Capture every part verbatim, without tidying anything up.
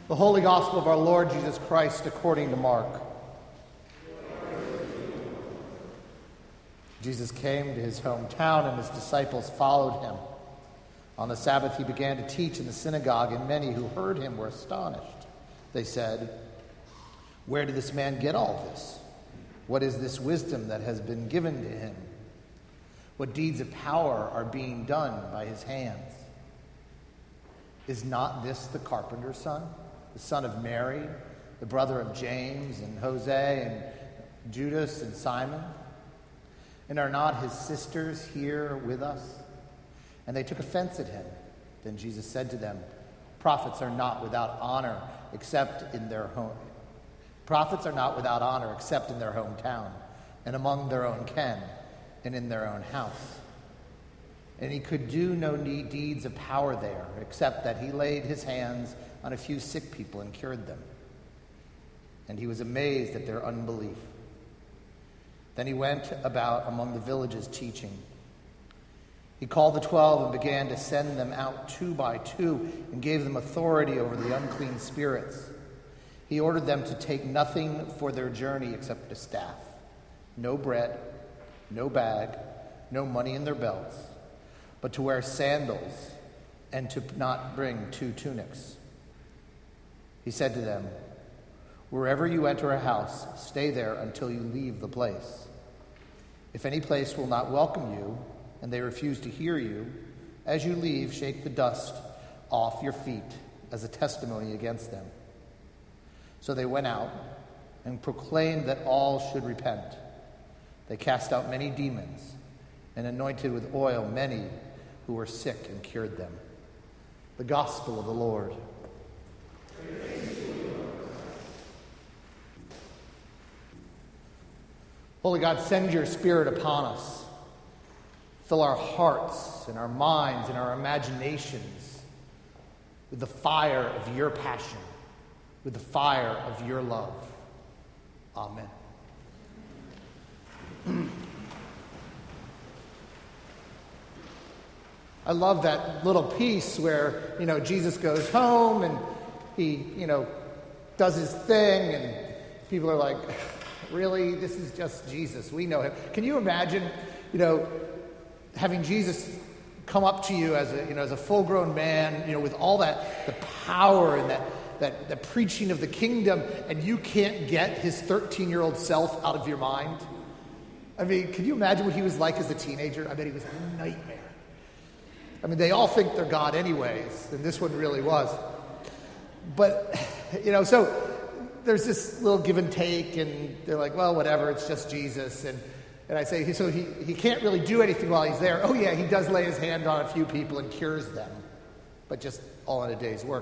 The Holy Gospel of our Lord Jesus Christ according to Mark. Jesus came to his hometown, and his disciples followed him. On the Sabbath he began to teach in the synagogue, and many who heard him were astonished. They said, "Where did this man get all this? What is this wisdom that has been given to him? What deeds of power are being done by his hands? Is not this the carpenter's son, the son of Mary, the brother of James and Jose and Judas and Simon? And are not his sisters here with us?" And they took offense at him. Then Jesus said to them, Prophets are not without honor except in their home. Prophets are not without honor except in their hometown, and among their own kin, and in their own house. And he could do no deeds of power there, except that he laid his hands on a few sick people and cured them. And he was amazed at their unbelief. Then he went about among the villages teaching. He called the twelve and began to send them out two by two and gave them authority over the unclean spirits. He ordered them to take nothing for their journey except a staff, no bread, no bag, no money in their belts, but to wear sandals and to not bring two tunics. He said to them, "Wherever you enter a house, stay there until you leave the place. If any place will not welcome you, and they refuse to hear you, as you leave, shake the dust off your feet as a testimony against them." So they went out and proclaimed that all should repent. They cast out many demons and anointed with oil many who were sick and cured them. The Gospel of the Lord. Holy God, send your Spirit upon us. Fill our hearts and our minds and our imaginations with the fire of your passion, with the fire of your love. Amen. I love that little piece where, you know, Jesus goes home and he, you know, does his thing, and people are like, really? This is just Jesus. We know him. Can you imagine, you know, having Jesus come up to you as a, you know, as a full-grown man, you know, with all that, the power and that, that, the preaching of the kingdom, and you can't get his thirteen-year-old self out of your mind? I mean, can you imagine what he was like as a teenager? I bet he was a nightmare. I mean, they all think they're God anyways, and this one really was. But, you know, so there's this little give and take, and they're like, well, whatever, it's just Jesus. And and I say, so he, he can't really do anything while he's there. Oh, yeah, he does lay his hand on a few people and cures them, but just all in a day's work.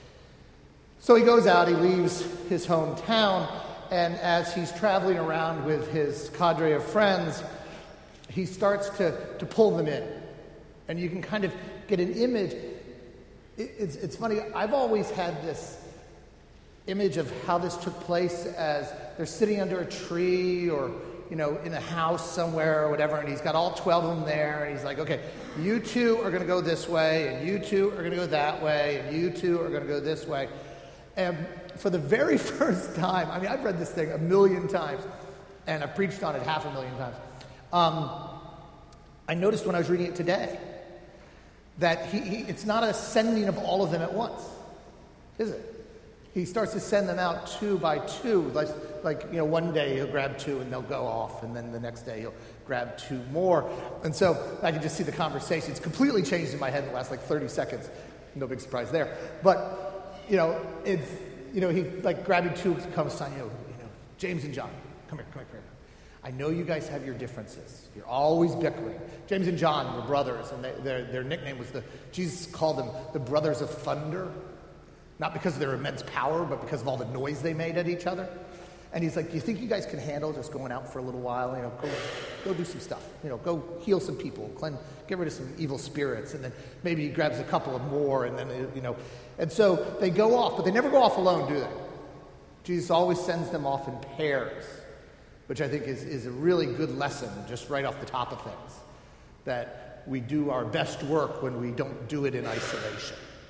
So he goes out, he leaves his hometown, and as he's traveling around with his cadre of friends, he starts to, to pull them in. And you can kind of get an image. It, it's, it's funny, I've always had this image of how this took place as they're sitting under a tree or, you know, in a house somewhere or whatever, and he's got all twelve of them there, and he's like, okay, you two are going to go this way, and you two are going to go that way, and you two are going to go this way. And for the very first time, I mean, I've read this thing a million times, and I've preached on it half a million times. Um, I noticed when I was reading it today that he, he, it's not a sending of all of them at once, is it? He starts to send them out two by two. Like, like, you know, one day he'll grab two and they'll go off, and then the next day he'll grab two more. And so I can just see the conversation. It's completely changed in my head in the last like thirty seconds. No big surprise there. But, you know, it's, you know, he like grabbing two comes to, you know, you know, James and John, come here, come here, come here. I know you guys have your differences. You're always bickering. James and John were brothers, and they, their, their nickname was the, Jesus called them the brothers of thunder. Not because of their immense power, but because of all the noise they made at each other. And he's like, do you think you guys can handle just going out for a little while? You know, go, go do some stuff. You know, go heal some people, cleanse, get rid of some evil spirits. And then maybe he grabs a couple of more, and then, you know. And so they go off, but they never go off alone, do they? Jesus always sends them off in pairs, which I think is, is a really good lesson just right off the top of things. That we do our best work when we don't do it in isolation.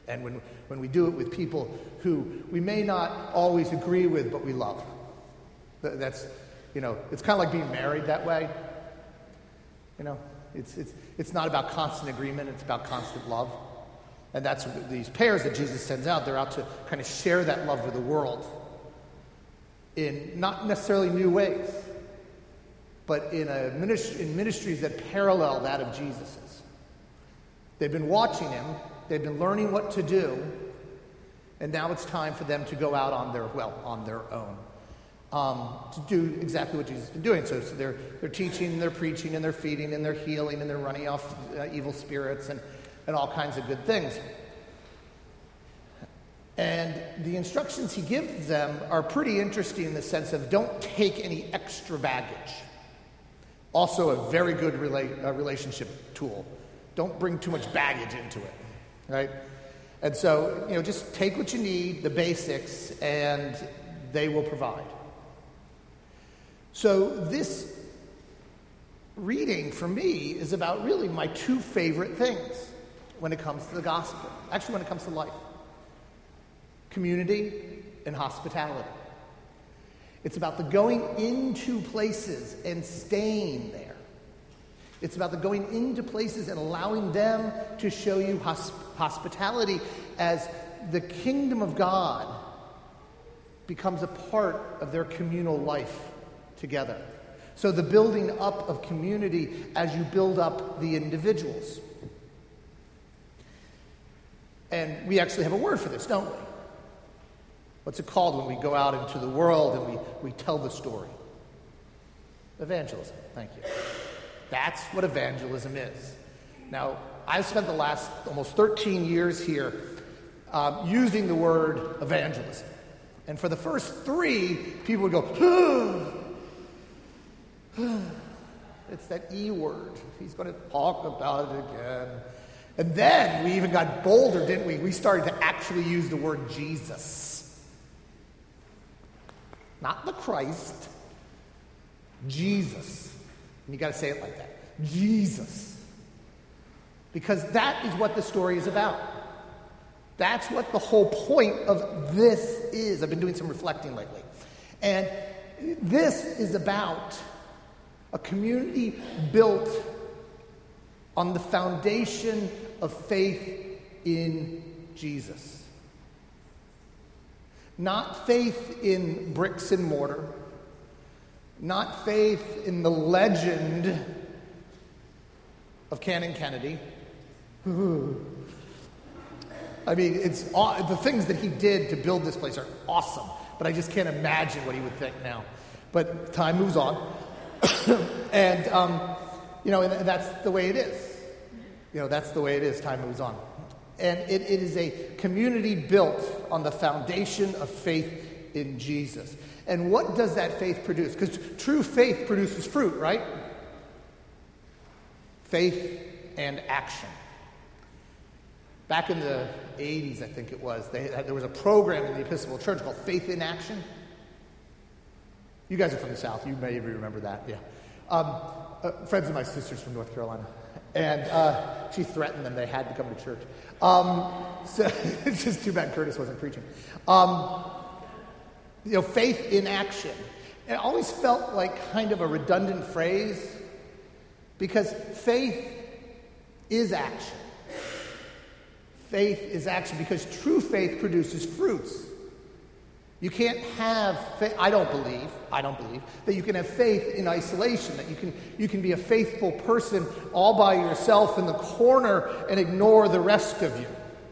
And when, when we do it with people who we may not always agree with, but we love. That's, you know, it's kind of like being married that way. You know, it's, it's, it's not about constant agreement, it's about constant love. And that's what these pairs that Jesus sends out. They're out to kind of share that love with the world in not necessarily new ways, but in, a ministry, in ministries that parallel that of Jesus's. They've been watching him, they've been learning what to do, and now it's time for them to go out on their, well, on their own, um, to do exactly what Jesus has been doing. So, so they're, they're teaching, they're preaching, and they're feeding, and they're healing, and they're running off uh, evil spirits, and, and all kinds of good things. And the instructions he gives them are pretty interesting in the sense of don't take any extra baggage. Also a very good rela- uh, relationship tool. Don't bring too much baggage into it, right? And so, you know, just take what you need, the basics, and they will provide. So this reading for me is about really my two favorite things when it comes to the gospel. Actually, when it comes to life. Community and hospitality. It's about the going into places and staying there. It's about the going into places and allowing them to show you hosp- hospitality as the kingdom of God becomes a part of their communal life together. So the building up of community as you build up the individuals. And we actually have a word for this, don't we? What's it called when we go out into the world and we, we tell the story? Evangelism. Thank you. That's what evangelism is. Now, I've spent the last almost thirteen years here uh, using the word evangelism. And for the first three, people would go, it's that E word. He's going to talk about it again. And then we even got bolder, didn't we? We started to actually use the word Jesus. Not the Christ. Jesus. And you got to say it like that. Jesus. Because that is what the story is about. That's what the whole point of this is. I've been doing some reflecting lately. And this is about a community built on the foundation of faith in Jesus. Not faith in bricks and mortar. Not faith in the legend of Canon Kennedy. I mean, it's the things that he did to build this place are awesome, but I just can't imagine what he would think now. But time moves on. and, um, you know, and that's the way it is. You know, that's the way it is. Time moves on. And it, it is a community built on the foundation of faith in Jesus. And what does that faith produce? Because true faith produces fruit, right? Faith and action. Back in the eighties, I think it was, they had, there was a program in the Episcopal Church called Faith in Action. You guys are from the South. You may even remember that, yeah. Um, uh, friends of my sister's from North Carolina. And uh, she threatened them. They had to come to church. Um, so it's just too bad Curtis wasn't preaching. Um, you know, faith in action. It always felt like kind of a redundant phrase because faith is action. Faith is action because true faith produces fruits. You can't have faith, I don't believe, I don't believe, that you can have faith in isolation, that you can you can be a faithful person all by yourself in the corner and ignore the rest of you.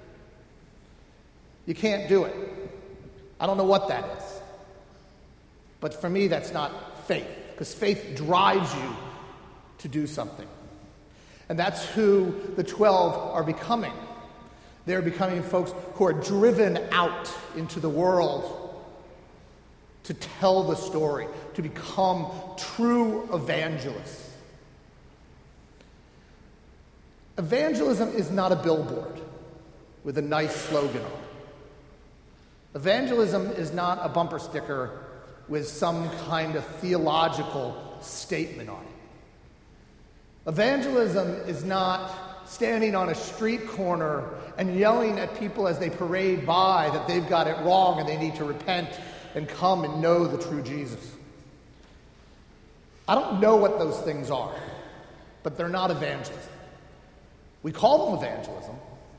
You can't do it. I don't know what that is. But for me, that's not faith, because faith drives you to do something. And that's who the twelve are becoming. They're becoming folks who are driven out into the world to tell the story, to become true evangelists. Evangelism is not a billboard with a nice slogan on it. Evangelism is not a bumper sticker with some kind of theological statement on it. Evangelism is not standing on a street corner and yelling at people as they parade by that they've got it wrong and they need to repent and come and know the true Jesus. I don't know what those things are, but they're not evangelism. We call them evangelism,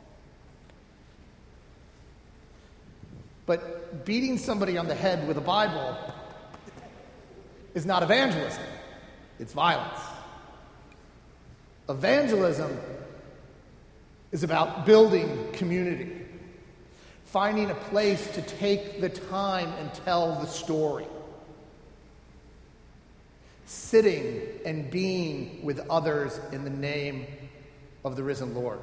but beating somebody on the head with a Bible is not evangelism. It's violence. Evangelism is about building community, finding a place to take the time and tell the story, sitting and being with others in the name of the risen Lord.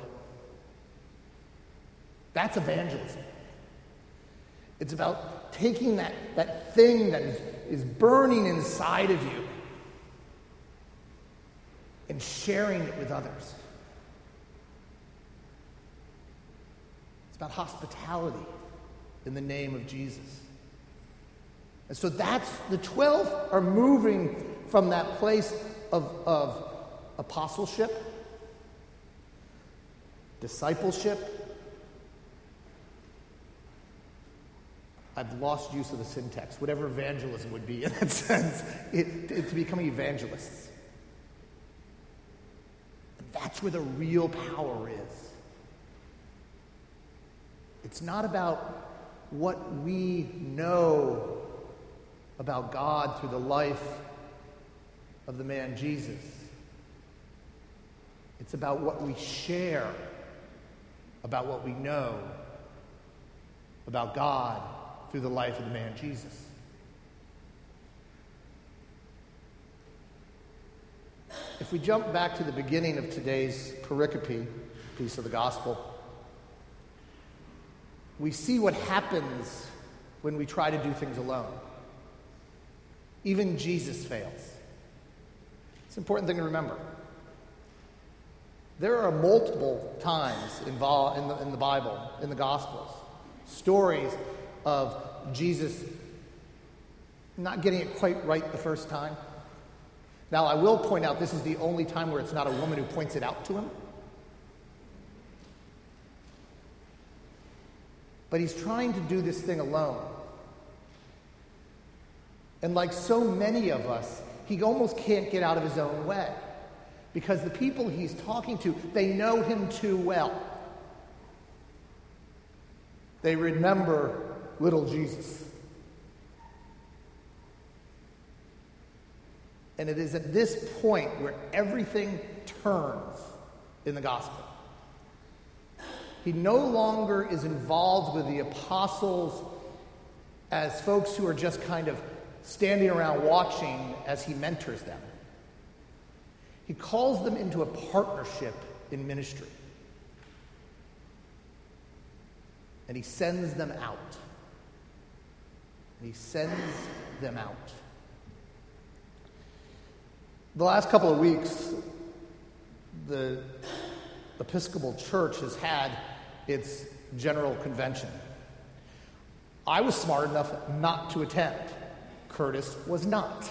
That's evangelism. It's about taking that, that thing that is, is burning inside of you and sharing it with others. It's about hospitality in the name of Jesus. And so that's, the twelve are moving from that place of, of apostleship, discipleship. I've lost use of the syntax, whatever evangelism would be in that sense, it, it's becoming evangelists. That's where the real power is. It's not about what we know about God through the life of the man Jesus. It's about what we share about what we know about God through the life of the man Jesus. If we jump back to the beginning of today's pericope, piece of the gospel, we see what happens when we try to do things alone. Even Jesus fails. It's an important thing to remember. There are multiple times involved in the, in the Bible, in the Gospels, stories of Jesus not getting it quite right the first time. Now, I will point out this is the only time where it's not a woman who points it out to him. But he's trying to do this thing alone. And like so many of us, he almost can't get out of his own way. Because the people he's talking to, they know him too well. They remember little Jesus. And it is at this point where everything turns in the gospel. He no longer is involved with the apostles as folks who are just kind of standing around watching as he mentors them. He calls them into a partnership in ministry. And he sends them out. And he sends them out. The last couple of weeks, the Episcopal Church has had its general convention. I was smart enough not to attend. Curtis was not.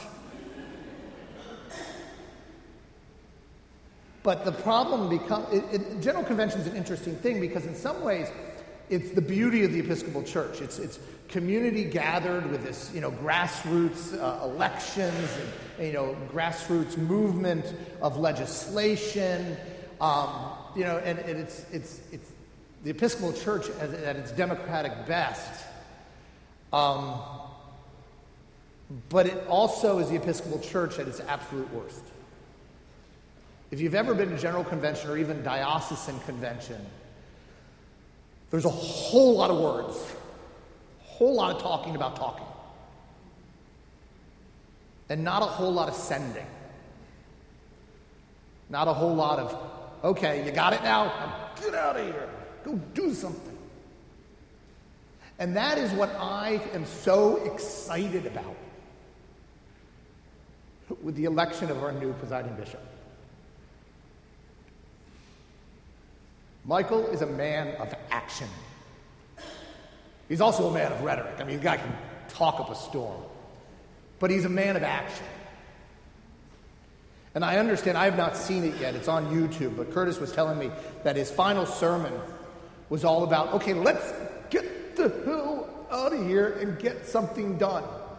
But the problem becomes, it, it, General Convention is an interesting thing because in some ways, it's the beauty of the Episcopal Church. It's it's community gathered with this, you know, grassroots uh, elections, and, you know, grassroots movement of legislation. Um, you know, and, and it's it's it's the Episcopal Church at, at its democratic best. Um, but it also is the Episcopal Church at its absolute worst. If you've ever been to General Convention or even Diocesan Convention, there's a whole lot of words, a whole lot of talking about talking, and not a whole lot of sending. Not a whole lot of, okay, you got it now? Now get out of here. Go do something. And that is what I am so excited about with the election of our new presiding bishop. Michael is a man of action. He's also a man of rhetoric. I mean, the guy can talk up a storm. But he's a man of action. And I understand, I have not seen it yet, it's on YouTube, but Curtis was telling me that his final sermon was all about, okay, let's get the hell out of here and get something done.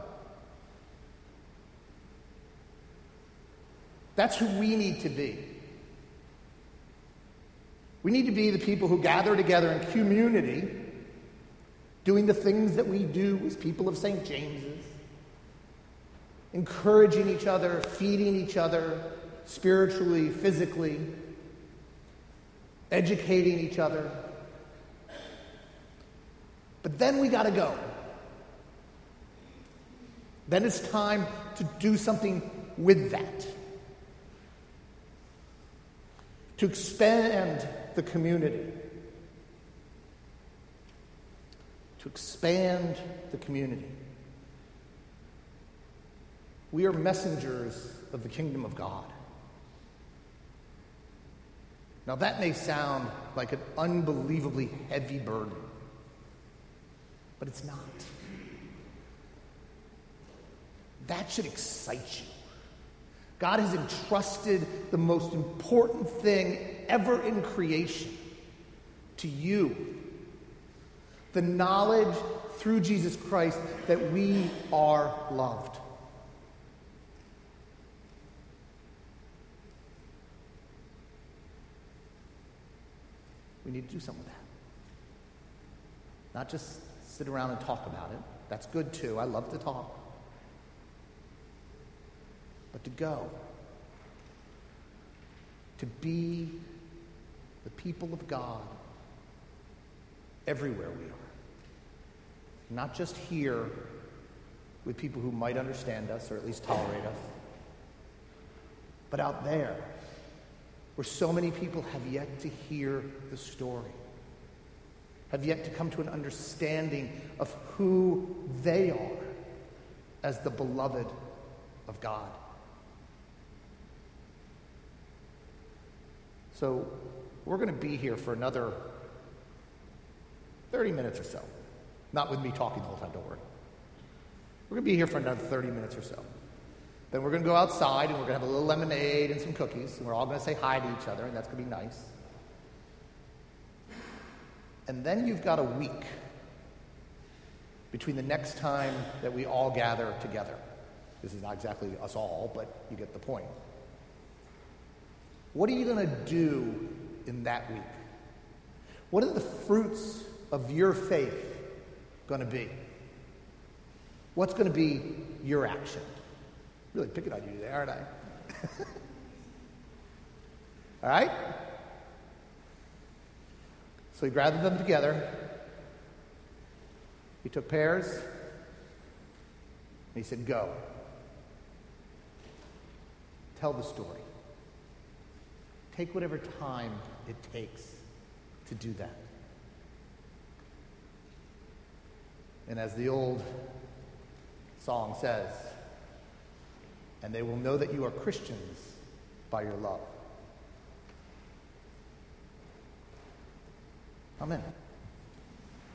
That's who we need to be. We need to be the people who gather together in community, doing the things that we do as people of Saint James's, encouraging each other, feeding each other spiritually, physically, educating each other. But then we got to go. Then it's time to do something with that. To expand the community. To expand the community. We are messengers of the kingdom of God. Now that may sound like an unbelievably heavy burden, but it's not. That should excite you. God has entrusted the most important thing ever in creation to you. The knowledge through Jesus Christ that we are loved. We need to do something with that. Not just sit around and talk about it. That's good too. I love to talk. But to go. To be the people of God everywhere we are. Not just here with people who might understand us or at least tolerate us, but out there where so many people have yet to hear the story, have yet to come to an understanding of who they are as the beloved of God. So we're going to be here for another thirty minutes or so. Not with me talking the whole time, don't worry. We're going to be here for another thirty minutes or so. Then we're going to go outside and we're going to have a little lemonade and some cookies. And we're all going to say hi to each other, and that's going to be nice. And then you've got a week between the next time that we all gather together. This is not exactly us all, but you get the point. What are you going to do in that week? What are the fruits of your faith going to be? What's going to be your action? Really picking on you today, aren't I? All right? So he gathered them together. He took pairs. And he said, go. Tell the story. Take whatever time it takes to do that. And as the old song says, and they will know that you are Christians by your love. Amen.